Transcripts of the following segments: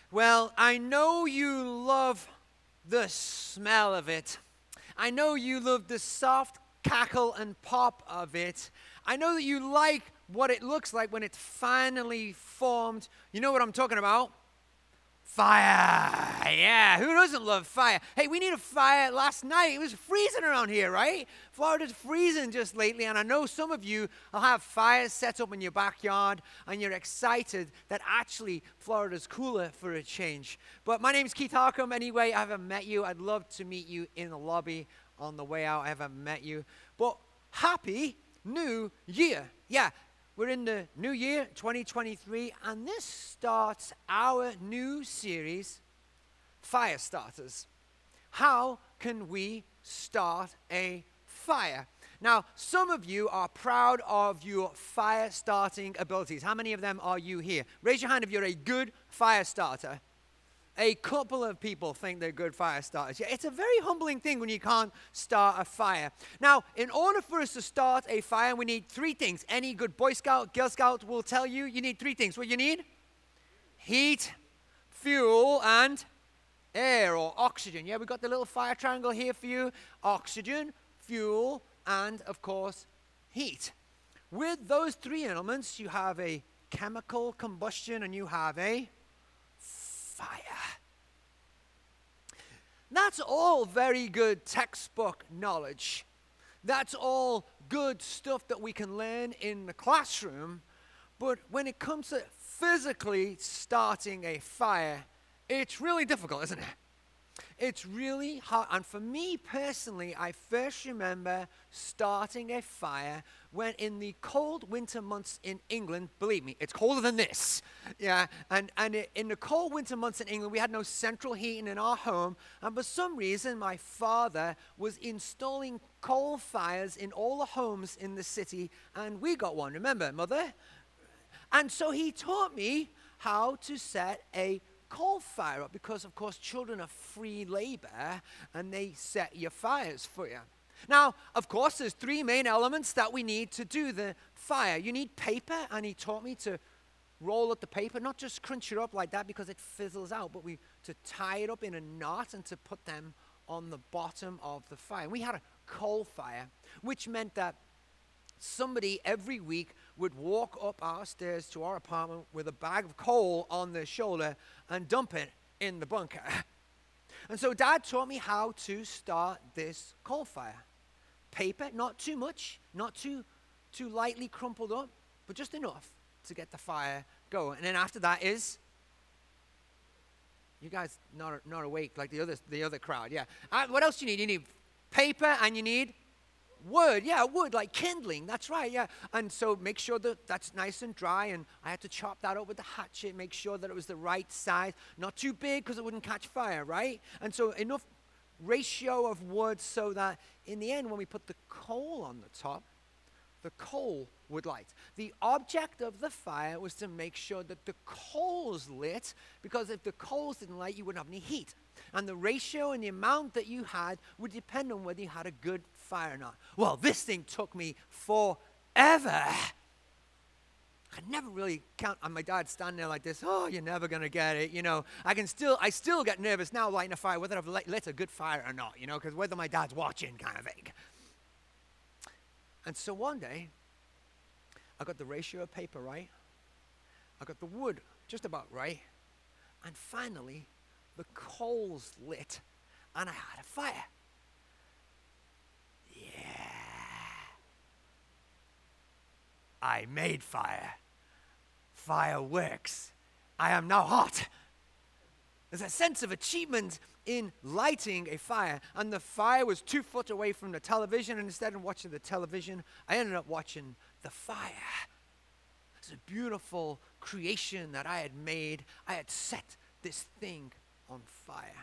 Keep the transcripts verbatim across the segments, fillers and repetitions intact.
Well, I know you love the smell of it. I know you love the soft cackle and pop of it. I know that you like what it looks like when it's finally formed. You know what I'm talking about? Fire. Yeah, who doesn't love fire? Hey, we need a fire last night. It was freezing around here, right? Florida's freezing just lately, and I know some of you will have fires set up in your backyard, and you're excited that actually Florida's cooler for a change. But my name's Keith Harcum. Anyway, I haven't met you. I'd love to meet you in the lobby on the way out. I haven't met you. But happy New Year. Yeah. We're in the new year, twenty twenty-three, and this starts our new series, Fire Starters. How can we start a fire? Now, some of you are proud of your fire starting abilities. How many of them are you here? Raise your hand if you're a good fire starter. A couple of people think they're good fire starters. Yeah, it's a very humbling thing when you can't start a fire. Now, in order for us to start a fire, we need three things. Any good Boy Scout, Girl Scout will tell you you need three things. What you need? Heat, fuel, and air or oxygen. Yeah, we've got the little fire triangle here for you. Oxygen, fuel, and, of course, heat. With those three elements, you have a chemical combustion and you have a fire. That's all very good textbook knowledge. That's all good stuff that we can learn in the classroom. But when it comes to physically starting a fire, it's really difficult, isn't it? It's really hard. And for me personally, I first remember starting a fire when in the cold winter months in England, believe me, it's colder than this. Yeah, and, and it, in the cold winter months in England, we had no central heating in our home. And for some reason, my father was installing coal fires in all the homes in the city. And we got one, remember, Mother? And so he taught me how to set a coal fire up because, of course, children are free labor and they set your fires for you. Now, of course, there's three main elements that we need to do the fire. You need paper, and he taught me to roll up the paper, not just crunch it up like that because it fizzles out, but we to tie it up in a knot and to put them on the bottom of the fire. We had a coal fire, which meant that somebody every week would walk up our stairs to our apartment with a bag of coal on their shoulder and dump it in the bunker. And so Dad taught me how to start this coal fire. Paper, not too much, not too too lightly crumpled up, but just enough to get the fire going. And then after that is, you guys not not awake like the other the other crowd, yeah. Uh, what else do you need? You need paper and you need wood, yeah, wood, like kindling, that's right, yeah. And so make sure that that's nice and dry, and I had to chop that up with the hatchet, make sure that it was the right size, not too big because it wouldn't catch fire, right? And so enough ratio of wood so that in the end when we put the coal on the top, the coal would light. The object of the fire was to make sure that the coals lit, because if the coals didn't light, you wouldn't have any heat. And the ratio and the amount that you had would depend on whether you had a good fire or not. Well, this thing took me forever. I never really count on my dad standing there like this. Oh, you're never going to get it. You know, I can still, I still get nervous now lighting a fire, whether I've lit, lit a good fire or not, you know, because whether my dad's watching kind of thing. And so one day, I got the ratio of paper right. I got the wood just about right. And finally, the coals lit, and I had a fire. Yeah. I made fire. Fire works. I am now hot. There's a sense of achievement in lighting a fire. And the fire was two foot away from the television, and instead of watching the television, I ended up watching the fire. It's a beautiful creation that I had made. I had set this thing on fire.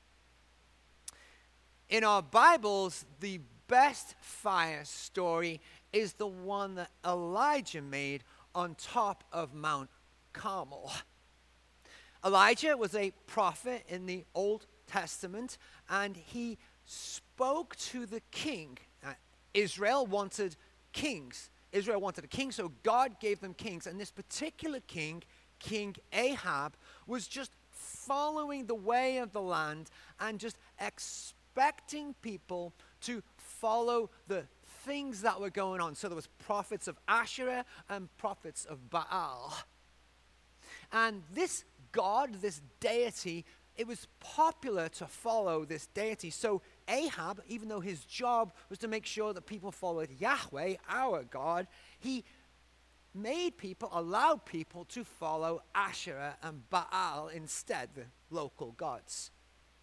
In our Bibles, the best fire story is the one that Elijah made on top of Mount Carmel. Elijah was a prophet in the Old Testament, and he spoke to the king. Uh, Israel wanted kings. Israel wanted a king, so God gave them kings. And this particular king, King Ahab, was just following the way of the land and just expecting people to follow the things that were going on. So there was prophets of Asherah and prophets of Baal. And this God, this deity, it was popular to follow this deity. So Ahab, even though his job was to make sure that people followed Yahweh, our God, he made people, allowed people to follow Asherah and Baal instead, the local gods.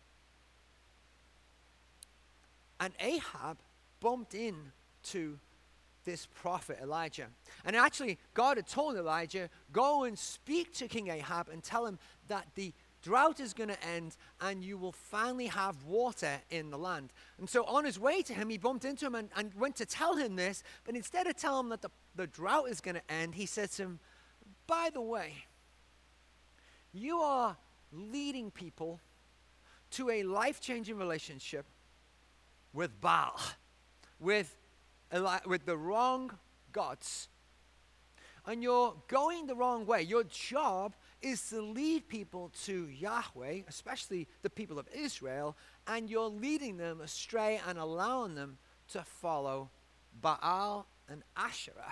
And Ahab bumped into this prophet Elijah. And actually, God had told Elijah, go and speak to King Ahab and tell him that the drought is going to end and you will finally have water in the land. And so on his way to him, he bumped into him and, and went to tell him this. But instead of telling him that the, the drought is going to end, he said to him, by the way, you are leading people to a life-changing relationship with Baal, with, with the wrong gods. And you're going the wrong way. Your job is to lead people to Yahweh, especially the people of Israel, and you're leading them astray and allowing them to follow Baal and Asherah.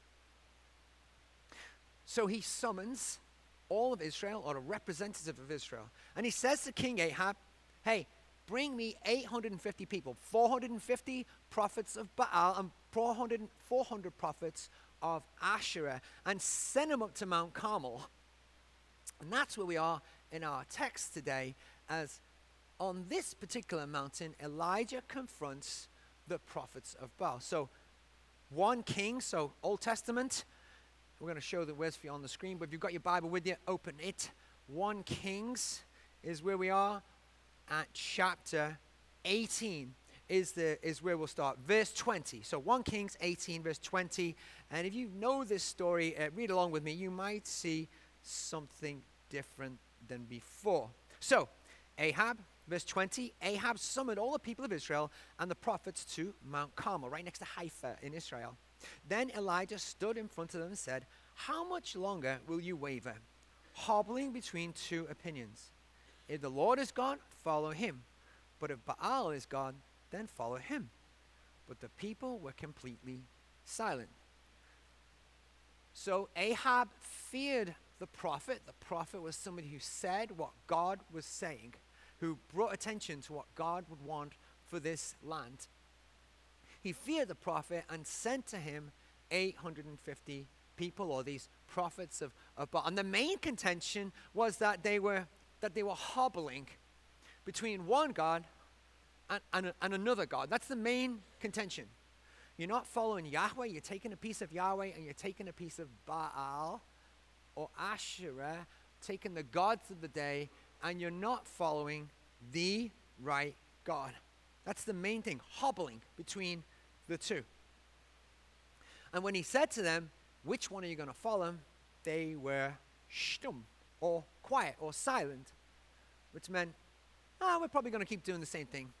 So he summons all of Israel, or a representative of Israel, and he says to King Ahab, hey, bring me eight hundred fifty people, four hundred fifty prophets of Baal and four hundred, four hundred prophets of Asherah, and send them up to Mount Carmel. And that's where we are in our text today, as on this particular mountain, Elijah confronts the prophets of Baal. So, First Kings, so Old Testament. We're going to show the words for you on the screen, but if you've got your Bible with you, open it. First Kings is where we are at chapter eighteen. Is the is where we'll start. Verse twenty. So First Kings eighteen, verse twenty. And if you know this story, uh, read along with me. You might see something different than before. So, Ahab, verse twenty, Ahab summoned all the people of Israel and the prophets to Mount Carmel, right next to Haifa in Israel. Then Elijah stood in front of them and said, how much longer will you waver, hobbling between two opinions? If the Lord is God, follow him. But if Baal is God, then follow him. But the people were completely silent. So Ahab feared the prophet. The prophet was somebody who said what God was saying, who brought attention to what God would want for this land. He feared the prophet and sent to him eight hundred fifty people, or these prophets of, of Baal. And the main contention was that they were that they were hobbling between one God and, and, and another God. That's the main contention. You're not following Yahweh, you're taking a piece of Yahweh and you're taking a piece of Baal or Asherah, taking the gods of the day, and you're not following the right God. That's the main thing, hobbling between the two. And when he said to them, which one are you going to follow? They were shtum, or quiet, or silent, which meant, ah, oh, we're probably going to keep doing the same thing.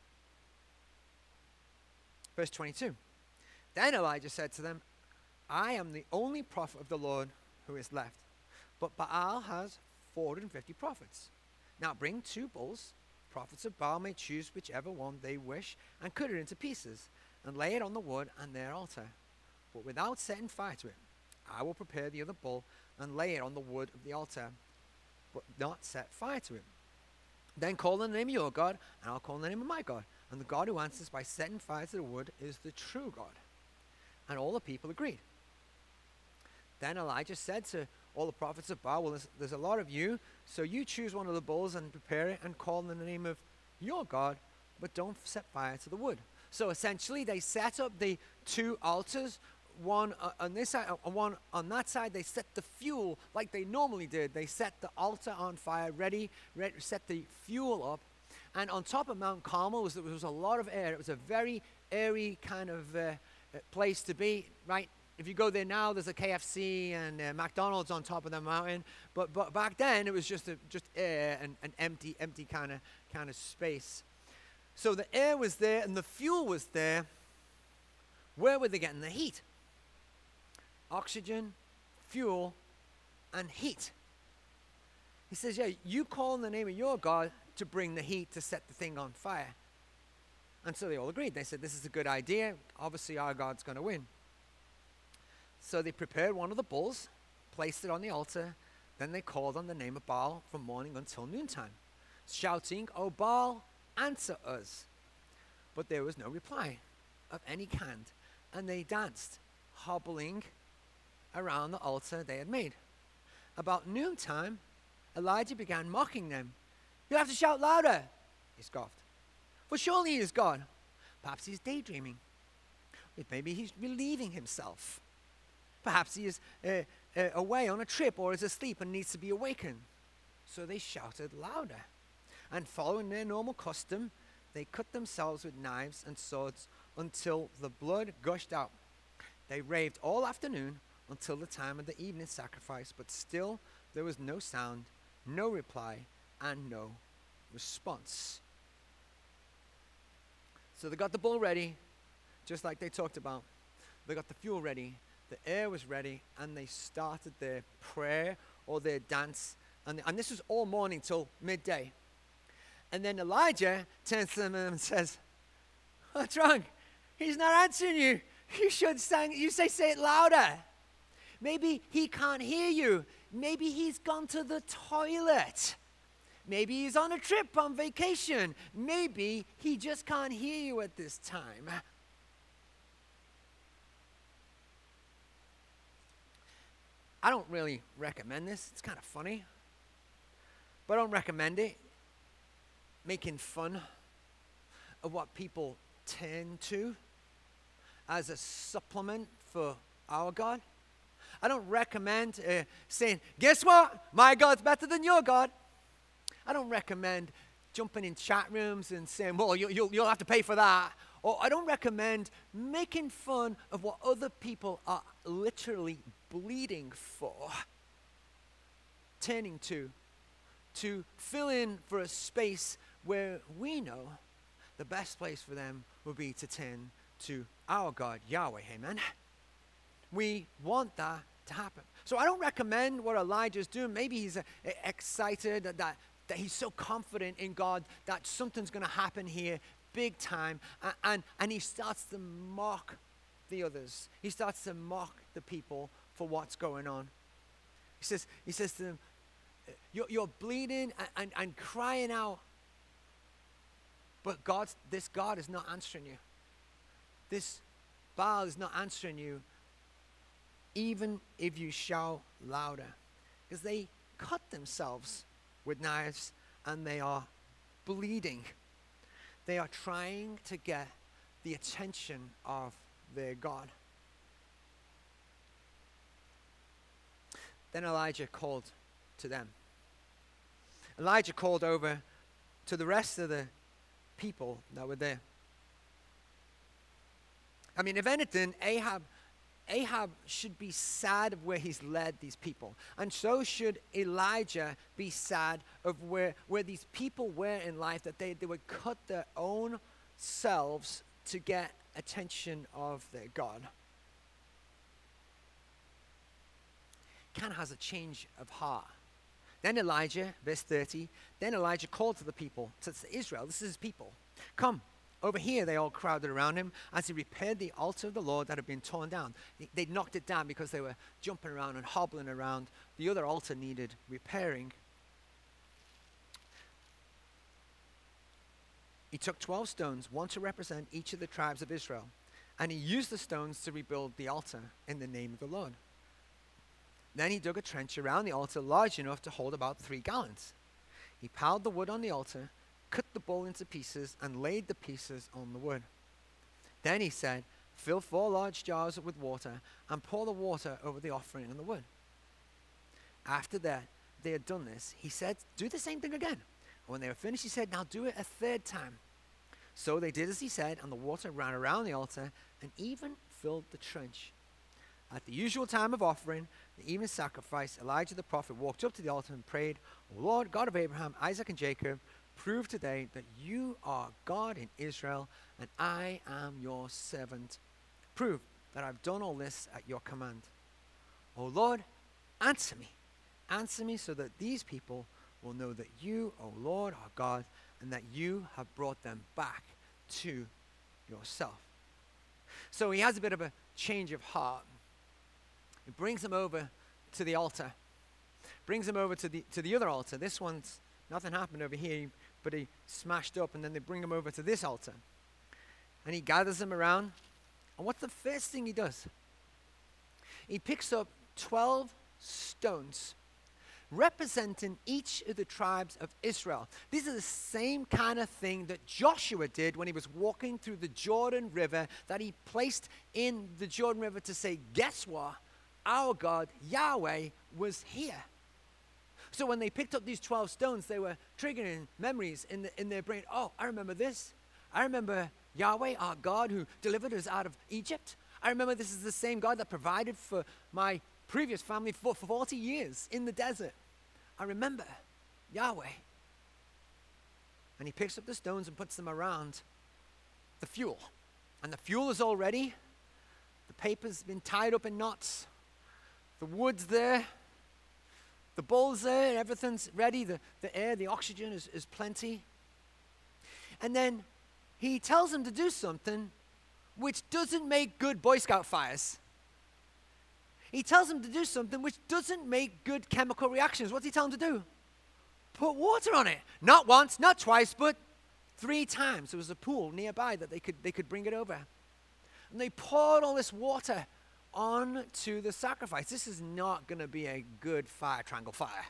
Verse twenty-two. Then Elijah said to them, I am the only prophet of the Lord who is left, but Baal has four hundred fifty prophets. Now bring two bulls. Prophets of Baal may choose whichever one they wish and cut it into pieces and lay it on the wood and their altar. But without setting fire to it, I will prepare the other bull and lay it on the wood of the altar, but not set fire to it. Then call on the name of your God, and I'll call on the name of my God. And the God who answers by setting fire to the wood is the true God. And all the people agreed. Then Elijah said to all the prophets of Baal, well, there's, there's a lot of you, so you choose one of the bulls and prepare it and call in the name of your God, but don't set fire to the wood. So essentially, they set up the two altars, one uh, on this side, uh, one on that side. They set the fuel like they normally did. They set the altar on fire, ready, ready set the fuel up. And on top of Mount Carmel was, there was a lot of air. It was a very airy kind of uh, place to be, right? If you go there now, there's a K F C and uh, McDonald's on top of the mountain. But but back then, it was just a, just air and an empty empty kind of kind of space. So the air was there and the fuel was there. Where were they getting the heat? Oxygen, fuel, and heat. He says, yeah, you call on the name of your God to bring the heat to set the thing on fire. And so they all agreed. They said, this is a good idea. Obviously, our God's going to win. So they prepared one of the bulls, placed it on the altar. Then they called on the name of Baal from morning until noontime, shouting, O Baal, answer us. But there was no reply of any kind. And they danced, hobbling around the altar they had made. About noontime, Elijah began mocking them. You have to shout louder, he scoffed. For surely he is God. Perhaps he's daydreaming. Maybe he's relieving himself. Perhaps he is uh, uh, away on a trip or is asleep and needs to be awakened. So they shouted louder. And following their normal custom, they cut themselves with knives and swords until the blood gushed out. They raved all afternoon until the time of the evening sacrifice, but still there was no sound, no reply, and no response. So they got the bull ready, just like they talked about. They got the fuel ready, the air was ready, and they started their prayer or their dance. And, and this was all morning till midday. And then Elijah turns to them and says, what's wrong? He's not answering you. You should sing, you say, say it louder. Maybe he can't hear you. Maybe he's gone to the toilet. Maybe he's on a trip, on vacation. Maybe he just can't hear you at this time. I don't really recommend this. It's kind of funny. But I don't recommend it. Making fun of what people turn to as a supplement for our God. I don't recommend uh, saying, guess what? My God's better than your God. I don't recommend jumping in chat rooms and saying, well, you, you'll, you'll have to pay for that. Or I don't recommend making fun of what other people are literally bleeding for, turning to, to fill in for a space where we know the best place for them would be to turn to our God, Yahweh. Amen. We want that to happen. So I don't recommend what Elijah's doing. Maybe he's uh, excited that, that, that he's so confident in God that something's going to happen here big time. And, and, and he starts to mock the others. He starts to mock the people for what's going on. He says, he says to them, you're, you're bleeding and, and, and crying out. But God's, this God is not answering you. This Baal is not answering you, even if you shout louder. Because they cut themselves with knives and they are bleeding. They are trying to get the attention of their God. Then Elijah called to them. Elijah called over to the rest of the people that were there. I mean, if anything, Ahab, Ahab should be sad of where he's led these people. And so should Elijah be sad of where, where these people were in life, that they, they would cut their own selves to get attention of their God. Kind of has a change of heart. Then Elijah, verse thirty, then Elijah called to the people, to Israel, this is his people, come, over here. They all crowded around him as he repaired the altar of the Lord that had been torn down. They knocked it down because they were jumping around and hobbling around. The other altar needed repairing. He took twelve stones, one to represent each of the tribes of Israel, and he used the stones to rebuild the altar in the name of the Lord. Then he dug a trench around the altar large enough to hold about three gallons. He piled the wood on the altar, cut the bull into pieces, and laid the pieces on the wood. Then he said, fill four large jars with water and pour the water over the offering and the wood. After that, they had done this, he said, do the same thing again. And when they were finished, he said, now do it a third time. So they did as he said, and the water ran around the altar and even filled the trench. At the usual time of offering, the evening sacrifice, Elijah the prophet walked up to the altar and prayed, O Lord, God of Abraham, Isaac, and Jacob, prove today that you are God in Israel, and I am your servant. Prove that I've done all this at your command. O Lord, answer me. Answer me so that these people will know that you, O Lord, are God, and that you have brought them back to yourself. So he has a bit of a change of heart. He brings them over to the altar. Brings them over to the to the other altar. This one's, nothing happened over here, but he smashed up, and then they bring him over to this altar. And he gathers them around. And what's the first thing he does? He picks up twelve stones representing each of the tribes of Israel. These are the same kind of thing that Joshua did when he was walking through the Jordan River, that he placed in the Jordan River to say, guess what? Our God, Yahweh, was here. So when they picked up these twelve stones, they were triggering memories in, the, in their brain. Oh, I remember this. I remember Yahweh, our God, who delivered us out of Egypt. I remember this is the same God that provided for my previous family for, for forty years in the desert. I remember Yahweh. And he picks up the stones and puts them around the fuel. And the fuel is all ready. The paper's been tied up in knots. The wood's there. The bowl's there. Everything's ready. The, the air, the oxygen is, is plenty. And then he tells them to do something which doesn't make good Boy Scout fires. He tells them to do something which doesn't make good chemical reactions. What's he tell them to do? Put water on it. Not once, not twice, but three times. There was a pool nearby that they could, they could bring it over. And they poured all this water onto the sacrifice. This is not going to be a good fire, triangle fire.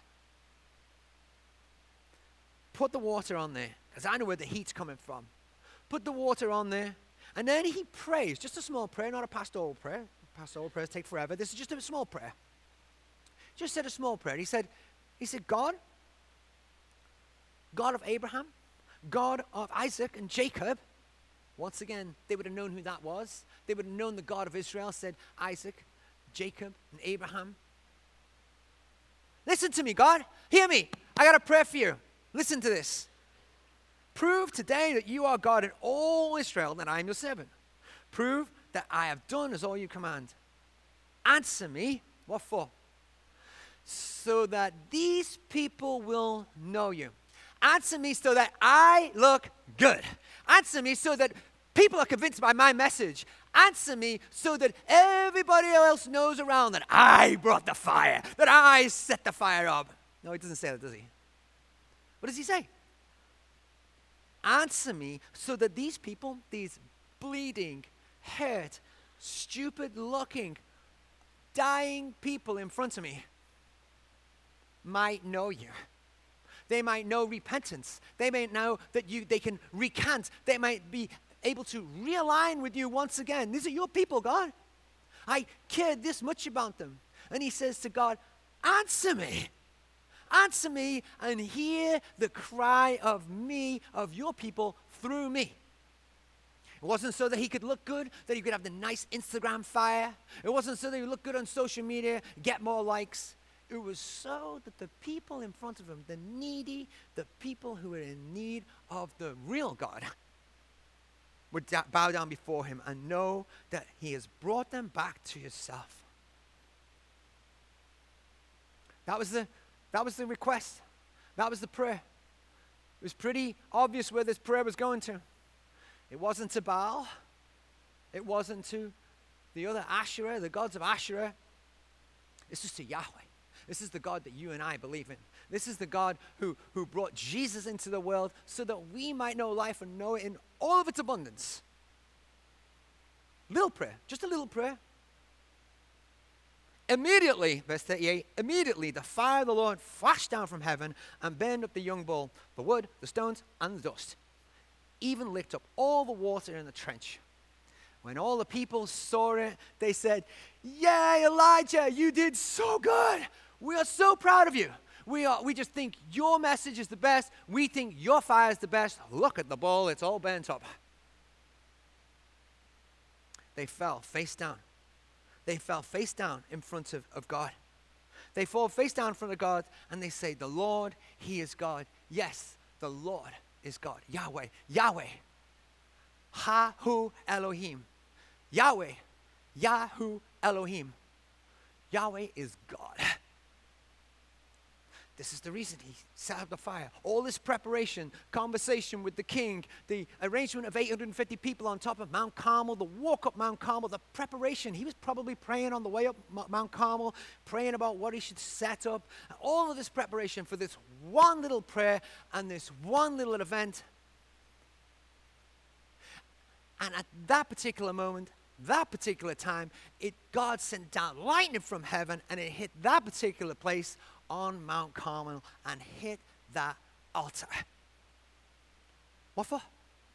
Put the water on there, because I know where the heat's coming from. Put the water on there, and then he prays. Just a small prayer, not a pastoral prayer. Pastoral prayers take forever. This is just a small prayer. Just said a small prayer. He said, he said, God, God of Abraham, God of Isaac and Jacob. Once again, they would have known who that was. They would have known the God of Israel said Isaac, Jacob, and Abraham. Listen to me, God. Hear me. I got a prayer for you. Listen to this. Prove today that you are God in all Israel, that I am your servant. Prove that I have done as all you command. Answer me. What for? So that these people will know you. Answer me so that I look good. Answer me so that people are convinced by my message. Answer me so that everybody else knows around that I brought the fire, that I set the fire up. No, he doesn't say that, does he? What does he say? Answer me so that these people, these bleeding, hurt, stupid-looking, dying people in front of me might know you. They might know repentance. They may know that you they can recant. They might be able to realign with you once again. These are your people, God. I cared this much about them. And he says to God, answer me. Answer me and hear the cry of me, of your people, through me. It wasn't so that he could look good, that he could have the nice Instagram fire. It wasn't so that he would look good on social media, get more likes. It was so that the people in front of him, the needy, the people who were in need of the real God, would da- bow down before him and know that he has brought them back to yourself. That was the, that was the request. That was the prayer. It was pretty obvious where this prayer was going to. It wasn't to Baal. It wasn't to the other Asherah, the gods of Asherah. This is to Yahweh. This is the God that you and I believe in. This is the God who, who brought Jesus into the world so that we might know life and know it in all of its abundance. Little prayer, just a little prayer. Immediately, verse thirty-eight, immediately the fire of the Lord flashed down from heaven and burned up the young bull, the wood, the stones, and the dust. Even licked up all the water in the trench. When all the people saw it, they said, "Yay, Elijah, you did so good. We are so proud of you. We are. We just think your message is the best. We think your fire is the best. Look at the bowl, it's all burnt up." They fell face down. They fell face down in front of, of God. They fall face down in front of God and they say, "The Lord, He is God." Yes, the Lord is God. Yahweh. Yahweh. Ha-hu Elohim. Yahweh. Yahu Elohim. Yahweh is God. This is the reason he set up the fire. All this preparation, conversation with the king, the arrangement of eight hundred fifty people on top of Mount Carmel, the walk up Mount Carmel, the preparation. He was probably praying on the way up Mount Carmel, praying about what he should set up. All of this preparation for this one little prayer and this one little event. And at that particular moment, that particular time, it God sent down lightning from heaven, and it hit that particular place on Mount Carmel and hit that altar. What for?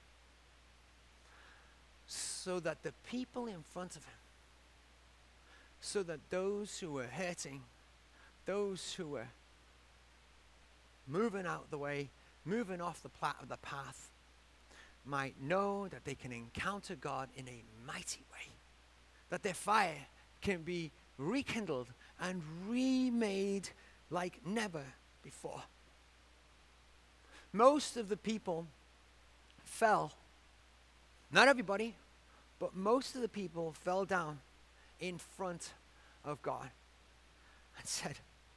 So that the people in front of him, so that those who were hurting, those who were moving out the way, moving off the, pla- the path, might know that they can encounter God in a mighty way, that their fire can be rekindled and remade like never before. Most of the people fell, not everybody, but most of the people fell down in front of God and said,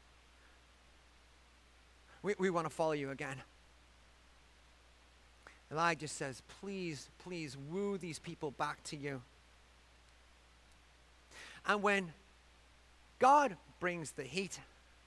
we, we want to follow you again. Elijah says, please, please woo these people back to you. And when God brings the heat,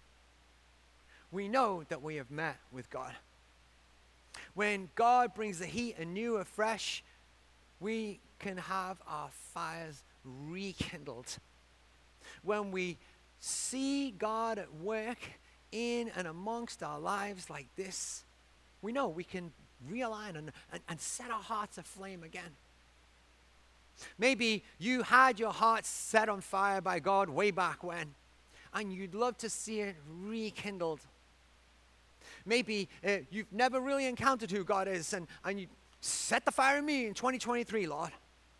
we know that we have met with God. When God brings the heat anew, afresh, we can have our fires rekindled. When we see God at work in and amongst our lives like this, we know we can realign and, and, and set our hearts aflame again. Maybe you had your heart set on fire by God way back when, and you'd love to see it rekindled. Maybe uh, you've never really encountered who God is, and, and you set the fire in me in twenty twenty-three, Lord.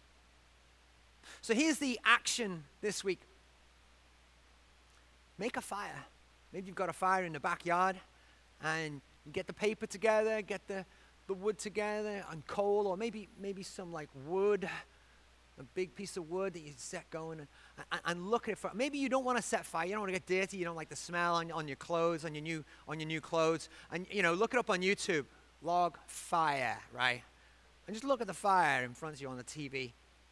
So here's the action this week. Make a fire. Maybe you've got a fire in the backyard, and you get the paper together, get the the wood together and coal, or maybe maybe some like wood, a big piece of wood that you set going, and, and, and look at it for. Maybe you don't want to set fire. You don't want to get dirty. You don't like the smell on, on your clothes, on your new on your new clothes. And you know, look it up on YouTube. Log fire, right? And just look at the fire in front of you on the T V.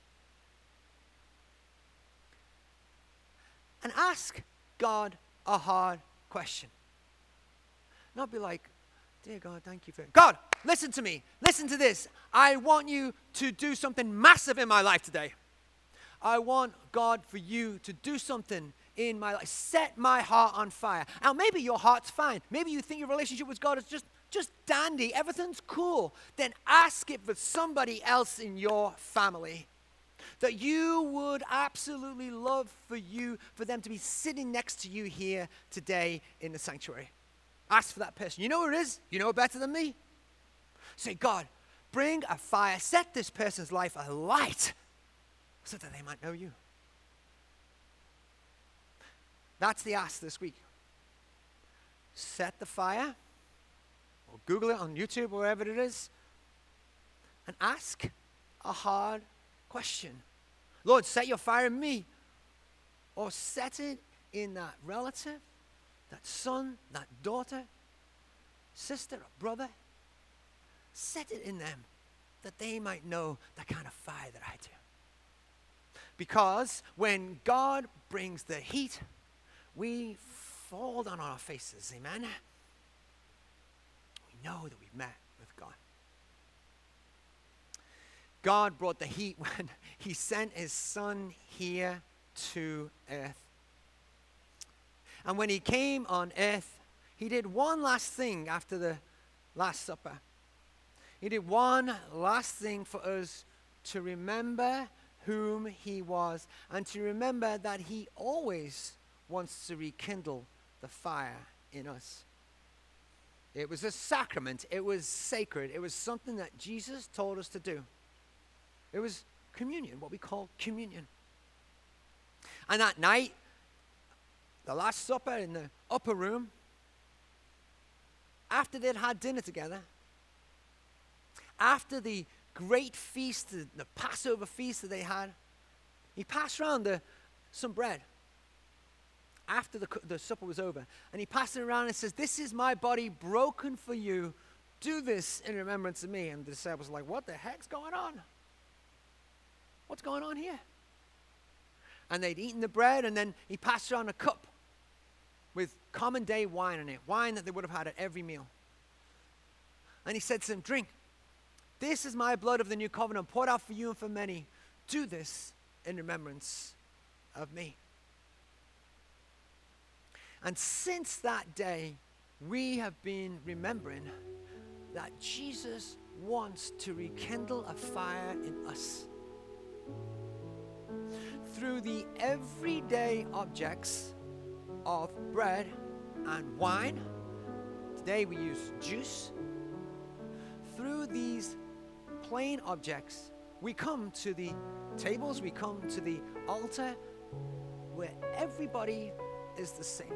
And ask God a hard question. Not be like, dear God, thank you for it. God, listen to me. Listen to this. I want you to do something massive in my life today. I want, God, for you to do something in my life. Set my heart on fire. Now, maybe your heart's fine. Maybe you think your relationship with God is just, just dandy. Everything's cool. Then ask it for somebody else in your family that you would absolutely love for you, for them to be sitting next to you here today in the sanctuary. Ask for that person. You know who it is? You know it better than me? Say, God, bring a fire. Set this person's life alight so that they might know you. That's the ask this week. Set the fire, or Google it on YouTube or wherever it is, and ask a hard question. Lord, set your fire in me, or set it in that relative, that son, that daughter, sister, or brother. Set it in them that they might know the kind of fire that I do. Because when God brings the heat, we fall down on our faces, amen? We know that we've met with God. God brought the heat when he sent his son here to earth. And when he came on earth, he did one last thing after the Last Supper. He did one last thing for us to remember whom he was, and to remember that he always wants to rekindle the fire in us. It was a sacrament. It was sacred. It was something that Jesus told us to do. It was communion, what we call communion. And that night, the Last Supper in the upper room, after they'd had dinner together, after the great feast, the, the Passover feast that they had, he passed around the, some bread. after the, the supper was over. And he passed it around and says, this is my body broken for you. Do this in remembrance of me. And the disciples were like, what the heck's going on? What's going on here? And they'd eaten the bread, and then he passed around a cup with common day wine in it, wine that they would have had at every meal. And he said to them, drink. This is my blood of the new covenant, poured out for you and for many. Do this in remembrance of me. And since that day, we have been remembering that Jesus wants to rekindle a fire in us. Through the everyday objects of bread and wine. Today we use juice. Through these plain objects, we come to the tables, we come to the altar where everybody is the same.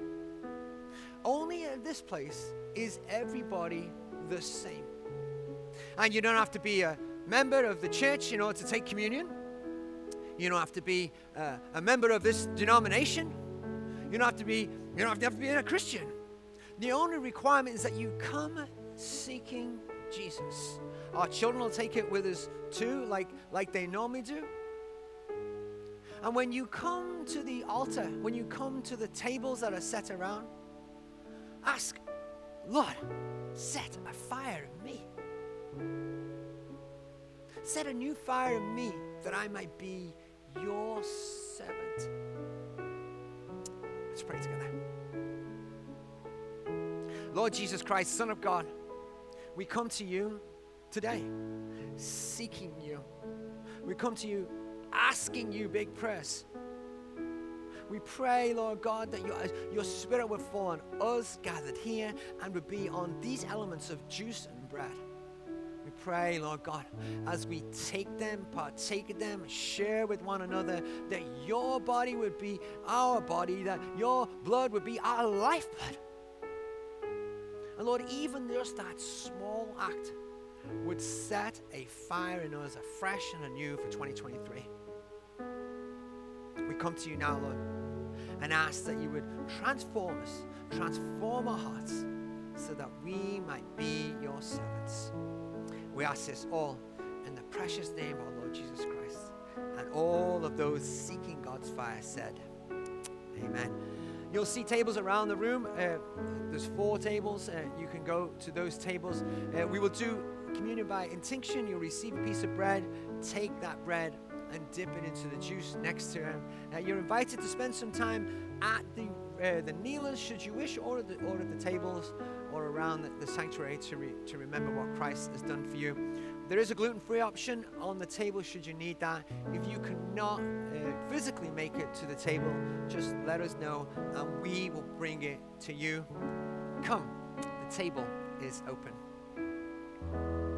Only at this place is everybody the same. And you don't have to be a member of the church in order to take communion. You don't have to be uh, a member of this denomination. You don't have to be, you don't have to, have to be a Christian. The only requirement is that you come seeking Jesus. Our children will take it with us too, like, like they normally do. And when you come to the altar, when you come to the tables that are set around, ask, Lord, set a fire in me. Set a new fire in me that I might be your servant. Let's pray together. Lord Jesus Christ, Son of God, we come to you today, seeking you. We come to you, asking you big prayers. We pray, Lord God, that your, your Spirit would fall on us gathered here and would be on these elements of juice and bread. We pray, Lord God, as we take them, partake of them, share with one another, that your body would be our body, that your blood would be our lifeblood. And Lord, even just that small act would set a fire in us afresh and anew for twenty twenty-three. We come to you now, Lord, and ask that you would transform us, transform our hearts, so that we might be your servants. We ask this all in the precious name of our Lord Jesus Christ. And all of those seeking God's fire said, amen. You'll see tables around the room. Uh, there's four tables. Uh, you can go to those tables. Uh, we will do communion by intinction. You'll receive a piece of bread. Take that bread and dip it into the juice next to him. Uh, you're invited to spend some time at the uh, the kneelers, should you wish, or at the, or at the tables, or around the, the sanctuary to, re, to remember what Christ has done for you. There is a gluten-free option on the table should you need that. If you cannot uh, physically make it to the table, just let us know and we will bring it to you. Come, the table is open.